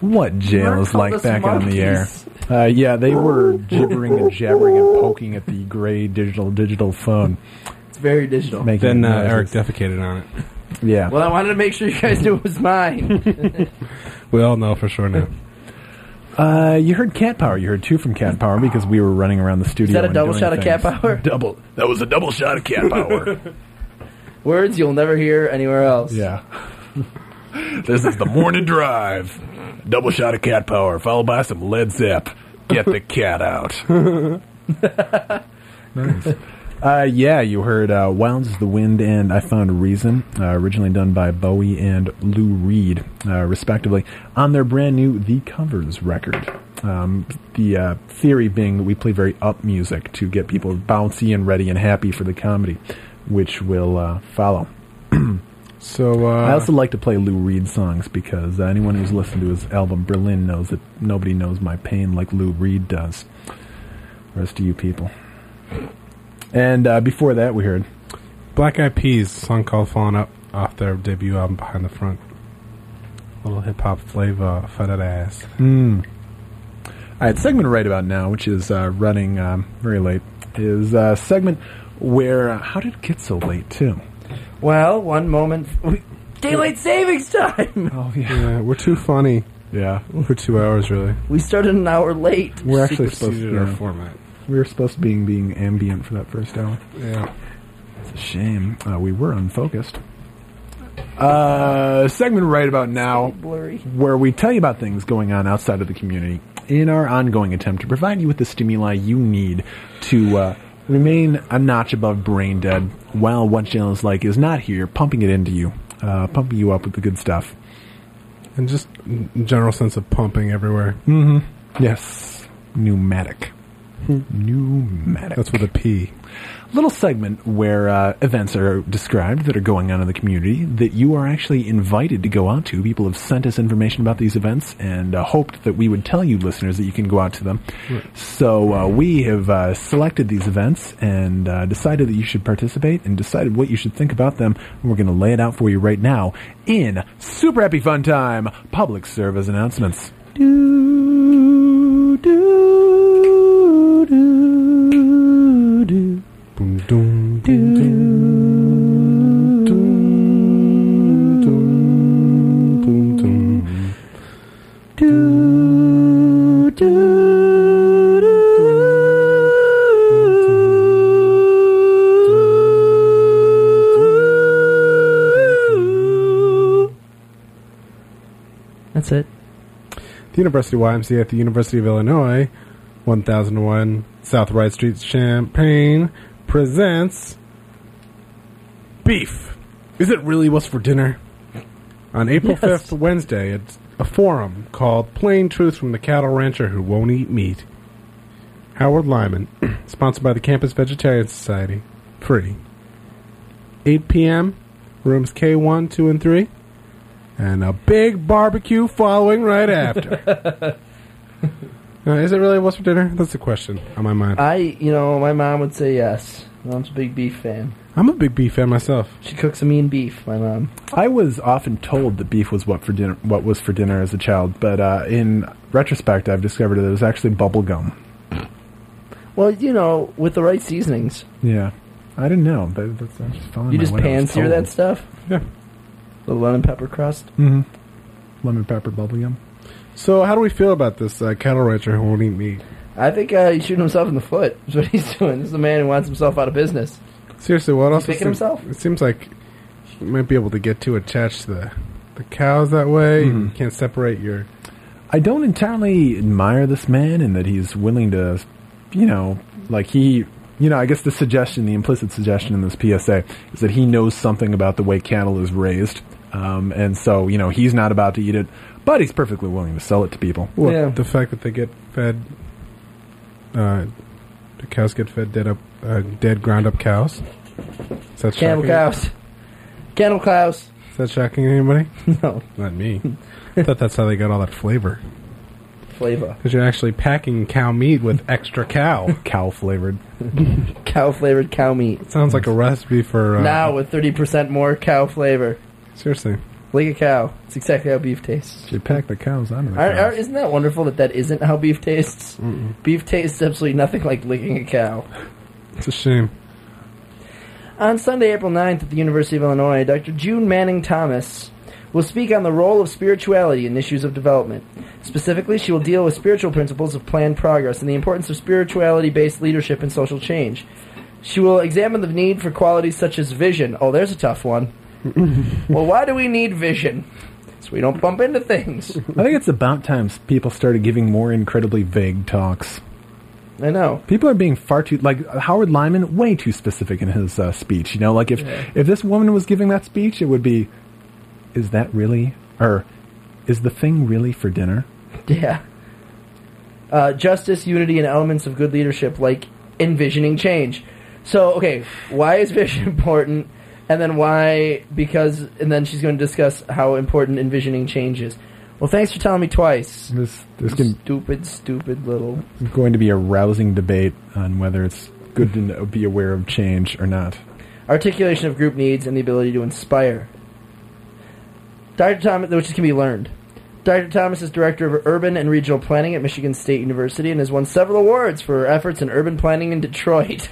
what jail is like back on the air. Yeah, they were gibbering and jabbering and poking at the gray digital phone. It's very digital. Then Eric defecated on it. Yeah. Well, I wanted to make sure you guys knew it was mine. We all know for sure now. You heard Cat Power. You heard two from Cat Power because we were running around the studio. Is that a double shot of Cat Power? That was a double shot of Cat Power. Words you'll never hear anywhere else. Yeah. This is the morning drive. Double shot of Cat Power, followed by some Led Zepp. Get the cat out. Nice. Yeah, you heard Wild as the Wind and I Found a Reason, originally done by Bowie and Lou Reed, respectively, on their brand new The Covers record. The theory being that we play very up music to get people bouncy and ready and happy for the comedy, which will follow. So I also like to play Lou Reed songs because anyone who's listened to his album Berlin knows that nobody knows my pain like Lou Reed does. Rest of you people. And before that, we heard Black Eyed Peas, a song called Falling Up, off their debut album Behind the Front. A little hip-hop flavor for that ass. All right, segment right about now, which is running very late, is a segment where... how did it get so late, too? Well, one moment... Daylight savings time! Oh, yeah. We're too funny. Yeah. For 2 hours, really. We started an hour late. We're actually supposed to... our format. We were supposed to be being ambient for that first hour. Yeah. It's a shame. We were unfocused. Segment right about now where we tell you about things going on outside of the community in our ongoing attempt to provide you with the stimuli you need to remain a notch above brain dead while What Jail is Like is not here, pumping it into you, pumping you up with the good stuff. And just general sense of pumping everywhere. Mm-hmm. Yes. Pneumatic. Pneumatic. That's with a P. Little segment where events are described that are going on in the community that you are actually invited to go out to. People have sent us information about these events and hoped that we would tell you, listeners, that you can go out to them. Right. So we have selected these events and decided that you should participate and decided what you should think about them. And we're going to lay it out for you right now in Super Happy Fun Time Public Service Announcements. Do, do, do, do. Boom, doom, doom, doom, doom, doom, doom, doom. Do, do, do. That's it. The University YMCA at the University of Illinois, 1001 South Wright Street, Champaign, presents Beef. Is it really what's for dinner? On April 5th, Wednesday, it's a forum called Plain Truth from the Cattle Rancher Who Won't Eat Meat. Howard Lyman, sponsored by the Campus Vegetarian Society. Free. 8 p.m., rooms K1, 2, and 3. And a big barbecue following right after. Is it really what's for dinner? That's the question on my mind. My mom would say yes. My mom's a big beef fan. I'm a big beef fan myself. She cooks a mean beef, my mom. I was often told that beef was what was for dinner as a child, but in retrospect, I've discovered that it was actually bubble gum. Well, with the right seasonings. Yeah. I didn't know. That's just following you just pan-sear that stuff? Yeah. The lemon pepper crust? Mm-hmm. Lemon pepper bubble gum. So how do we feel about this cattle rancher who won't eat meat? I think he's shooting himself in the foot. That's what he's doing. This is a man who wants himself out of business. Seriously, what else? He's picking himself? It seems like you might be able to get too attached to the cows that way. Mm-hmm. You can't separate your... I don't entirely admire this man in that he's willing to, I guess the implicit suggestion in this PSA is that he knows something about the way cattle is raised. And so, he's not about to eat it, but he's perfectly willing to sell it to people. Well, yeah. The fact that they get fed, the cows get fed dead ground up cows. Is that Camel cows. Camel cows. Is that shocking to anybody? No. Not me. I thought that's how they got all that flavor. Because you're actually packing cow meat with extra cow. Cow-flavored. Cow-flavored cow meat. It sounds like a recipe for... now with 30% more cow flavor. Seriously. Like a cow. It's exactly how beef tastes. They pack the cows onto the cows. Isn't that wonderful that isn't how beef tastes? Mm-mm. Beef tastes absolutely nothing like licking a cow. It's a shame. On Sunday, April 9th at the University of Illinois, Dr. June Manning Thomas will speak on the role of spirituality in issues of development. Specifically, she will deal with spiritual principles of planned progress and the importance of spirituality-based leadership in social change. She will examine the need for qualities such as vision. Oh, there's a tough one. Well, why do we need vision? So we don't bump into things. I think it's about time people started giving more incredibly vague talks. I know. People are being far too, like Howard Lyman, way too specific in his speech. You know, like if this woman was giving that speech, it would be, is that really, or is the thing really for dinner? Yeah. Justice, unity, and elements of good leadership, like envisioning change. So, okay, why is vision important? And then why, and then she's going to discuss how important envisioning change is. Well, thanks for telling me twice. There's Stupid little... going to be a rousing debate on whether it's good to be aware of change or not. Articulation of group needs and the ability to inspire. Dr. Thomas, which can be learned. Dr. Thomas is Director of Urban and Regional Planning at Michigan State University and has won several awards for her efforts in urban planning in Detroit.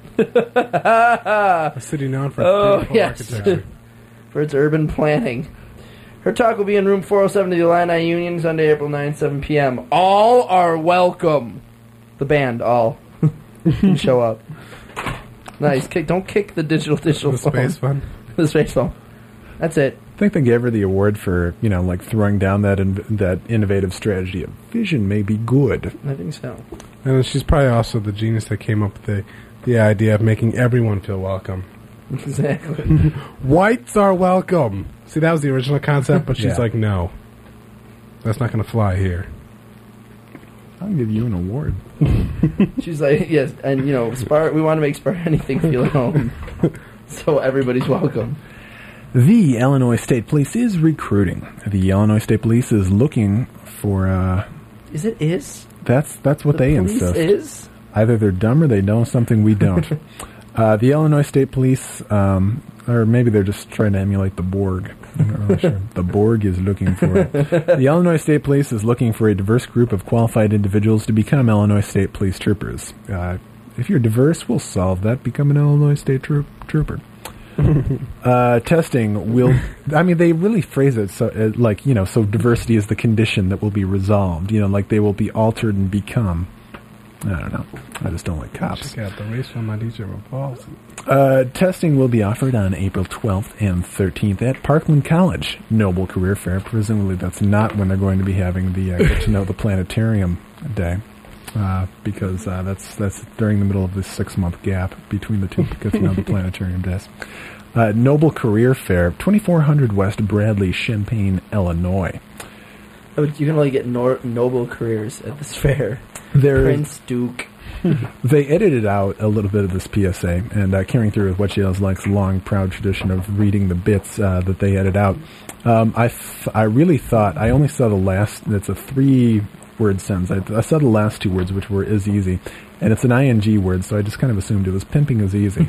A city known for its beautiful architecture. For its urban planning. Her talk will be in room 407 of the Illini Union, Sunday, April 9, 7 p.m. All are welcome. The band, all. Can show up. Nice. Don't kick the digital The phone. space fun. The space phone. That's it. I think they gave her the award for, like throwing down that innovative strategy of vision may be good. I think so. And she's probably also the genius that came up with the idea of making everyone feel welcome. Exactly. Whites are welcome. See, that was the original concept, but she's Yeah. like, no. That's not going to fly here. I'll give you an award. She's like, yes, and we want to make Spar Anything feel at home. So everybody's welcome. The Illinois State Police is recruiting. The Illinois State Police is looking for, Is it is? That's what they police insist. Is? Either they're dumb or they know something we don't. The Illinois State Police, or maybe they're just trying to emulate the Borg. I'm not really sure. The Borg is looking for it. The Illinois State Police is looking for a diverse group of qualified individuals to become Illinois State Police troopers. If you're diverse, we'll solve that. Become an Illinois State trooper. Testing will... I mean, they really phrase it so, so diversity is the condition that will be resolved. Like they will be altered and become... I don't know. I just don't like cops. Check out the race from my DJ Falls. Testing will be offered on April 12th and 13th at Parkland College Noble Career Fair. Presumably that's not when they're going to be having the Get to Know the Planetarium Day. Because that's during the middle of this 6-month gap between the two Get to Know the Planetarium days. Noble Career Fair, 2400 West Bradley, Champaign, Illinois. Oh, you can only get noble careers at this fair. Prince, Duke. They edited out a little bit of this PSA, and carrying through with what she has likes long, proud tradition of reading the bits that they edit out. I really thought, I only saw the last, it's a 3-word sentence. I saw the last 2 words, which were is easy, and it's an ing word, so I just kind of assumed it was pimping is easy.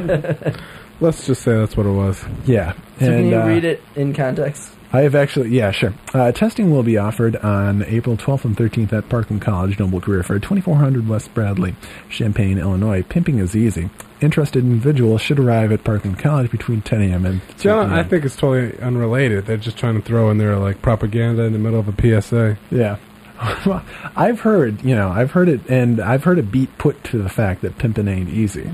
Let's just say that's what it was. Yeah. So can you read it in context? I have actually, yeah, sure. Testing will be offered on April 12th and 13th at Parkland College Noble Career Fair, 2400 West Bradley, Champaign, Illinois. Pimping is easy. Interested individuals should arrive at Parkland College between 10 a.m. and 2 p.m. I think it's totally unrelated. They're just trying to throw in their propaganda in the middle of a PSA. Yeah. I've heard it, and I've heard a beat put to the fact that pimping ain't easy.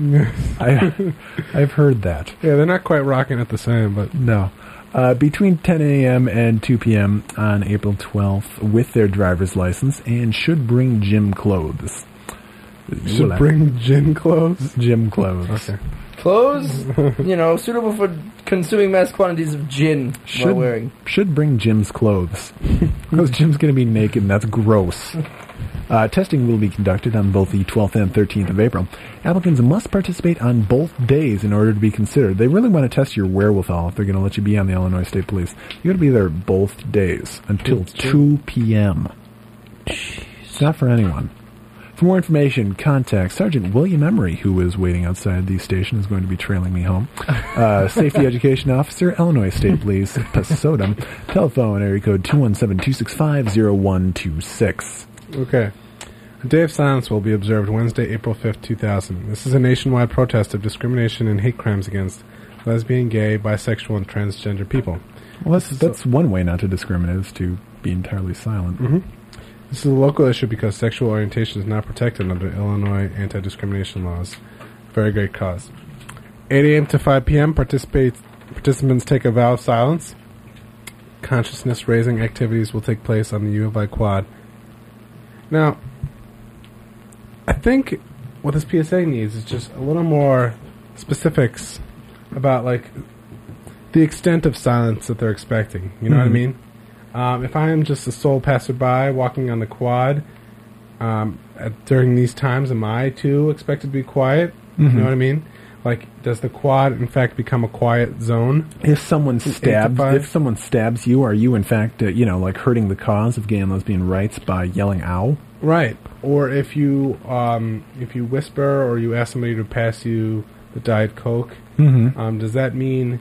I've heard that. Yeah, they're not quite rocking it the same, but no. Between 10 a.m. and 2 p.m. on April 12th with their driver's license and should bring gym clothes. Should bring gym clothes? Gym clothes. Okay. Clothes, suitable for consuming mass quantities of gin while wearing. Should bring Jim's clothes. Because Jim's going to be naked, and that's gross. Testing will be conducted on both the 12th and 13th of April. Applicants must participate on both days in order to be considered. They really want to test your wherewithal if they're going to let you be on the Illinois State Police. You got to be there both days until 2 p.m. It's not for anyone. For more information, contact Sergeant William Emery, who is waiting outside the station, is going to be trailing me home. Safety Education Officer, Illinois State Police, Pasodum. Telephone, area code 217-265-0126. Okay. A day of silence will be observed Wednesday, April 5th, 2000. This is a nationwide protest of discrimination and hate crimes against lesbian, gay, bisexual, and transgender people. Well, that's one way not to discriminate, is to be entirely silent. Mm-hmm. This is a local issue because sexual orientation is not protected under Illinois anti-discrimination laws. Very great cause. 8 a.m. to 5 p.m. Participants take a vow of silence. Consciousness-raising activities will take place on the U of I quad. Now, I think what this PSA needs is just a little more specifics about, like, the extent of silence that they're expecting. You know what I mean? If I am just a sole passerby walking on the quad during these times, am I too expected to be quiet? You know what I mean? Like, does the quad in fact become a quiet zone? If someone stabs you, are you in fact like hurting the cause of gay and lesbian rights by yelling "ow"? Right. Or if you whisper or you ask somebody to pass you the Diet Coke, does that mean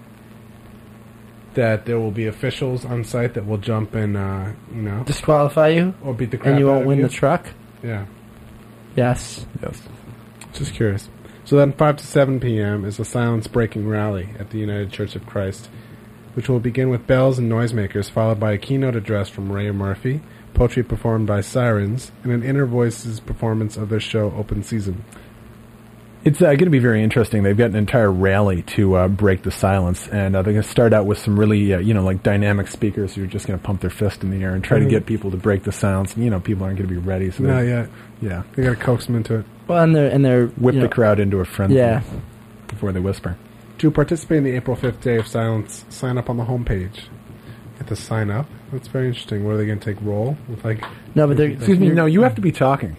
that there will be officials on site that will jump and, disqualify you? Or beat the crap and you out won't of win you? the truck? Yeah. Yes. Just curious. So then 5 to 7 p.m. is a silence-breaking rally at the United Church of Christ, which will begin with bells and noisemakers, followed by a keynote address from Ray Murphy, poetry performed by Sirens, and an Inner Voices performance of their show Open Season. It's going to be very interesting. They've got an entire rally to break the silence, and they're going to start out with some really, like dynamic speakers who are just going to pump their fist in the air and try to get people to break the silence. And, people aren't going to be ready. So not yet. Yeah. They got to coax them into it. Well, and they're whip the crowd into a frenzy before they whisper. To participate in the April 5th Day of Silence, sign up on the homepage. You have to sign up. That's very interesting. What are they going to take roll? With no, but excuse me. No, you have to be talking.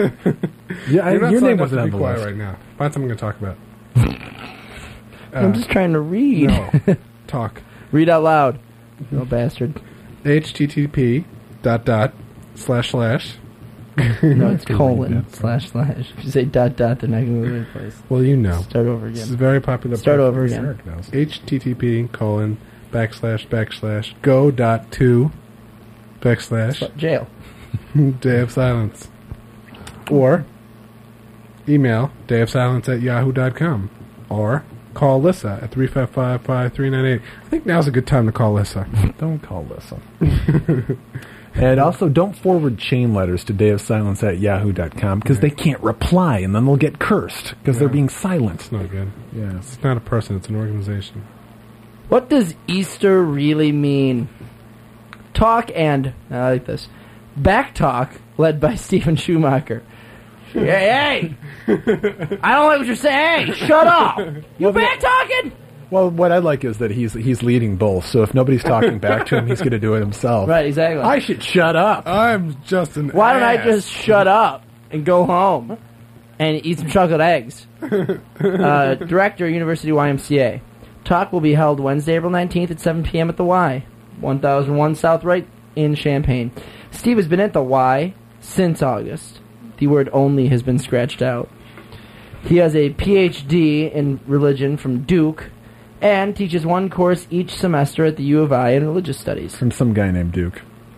Your name wasn't on the list right now. Find something to talk about. I'm just trying to read. No, talk. Read out loud. No bastard. http:// No, it's colon / / If you say ... they're not going to move in place. Well, you know. Start over again. This is very popular. Start over again. http:// go.to / jail. Day of Silence. Or email dayofsilence@yahoo.com. Or call Lissa at 355-5398. I think now's a good time to call Lissa. Don't call Lissa. And also, don't forward chain letters to dayofsilence@yahoo.com because they can't reply, and then they'll get cursed because they're being silent. It's not good. Yeah. It's not a person, it's an organization. What does Easter really mean? Talk and, I like this, back talk led by Stephen Schumacher. Hey! I don't like what you're saying. Hey, shut up! You back talking? Well, what I like is that he's leading both, so if nobody's talking back to him, he's going to do it himself. Right, exactly. I should shut up. I'm just an Why don't I ass. just shut up and go home and eat some chocolate eggs? Director, University YMCA. Talk will be held Wednesday, April 19th at 7 p.m. at the Y, 1001 South Wright in Champaign. Steve has been at the Y since August. The word only has been scratched out. He has a Ph.D. in religion from Duke and teaches one course each semester at the U of I in religious studies. From some guy named Duke.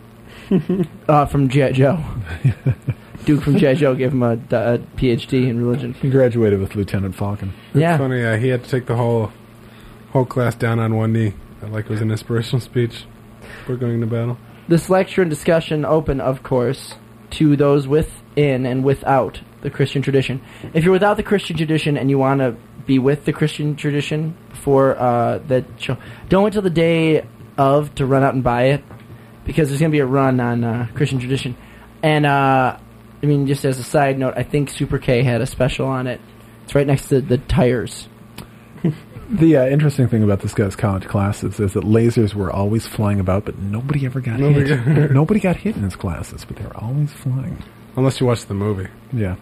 From G.I. Joe. Duke from G.I. Joe gave him a Ph.D. in religion. He graduated with Lieutenant Falcon. It's funny, he had to take the whole class down on one knee. Like it was an inspirational speech before going to battle. This lecture and discussion open, of course, to those within and without the Christian tradition. If you're without the Christian tradition and you want to be with the Christian tradition before that show, don't wait till the day of to run out and buy it, because there's going to be a run on Christian tradition. And, just as a side note, I think Super K had a special on it. It's right next to the tires. The interesting thing about this guy's college classes is that lasers were always flying about, but nobody ever got hit. Nobody got hit in his classes, but they were always flying. Unless you watch the movie. Yeah.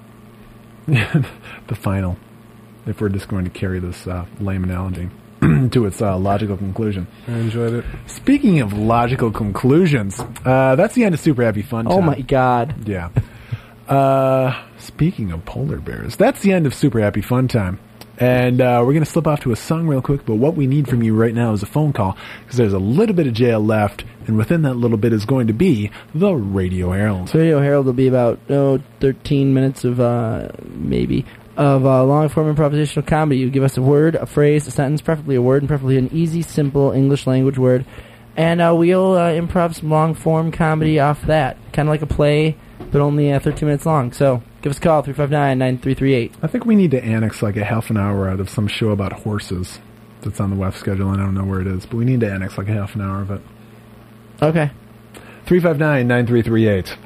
The final. If we're just going to carry this lame analogy to its logical conclusion. I enjoyed it. Speaking of logical conclusions, that's the end of Super Happy Fun Time. Oh my God. Yeah. Speaking of polar bears, that's the end of Super Happy Fun Time. And we're going to slip off to a song real quick, but what we need from you right now is a phone call, because there's a little bit of jail left, and within that little bit is going to be the Radio Herald. So Radio Herald will be about 13 minutes of long-form improvisational comedy. You give us a word, a phrase, a sentence, preferably a word, and preferably an easy, simple English language word. And we'll improv some long-form comedy off that. Kind of like a play, but only 13 minutes long. So give us a call, 359-9338. I think we need to annex like a half an hour out of some show about horses that's on the WEF schedule, and I don't know where it is, but we need to annex like a half an hour of it. Okay. 359-9338.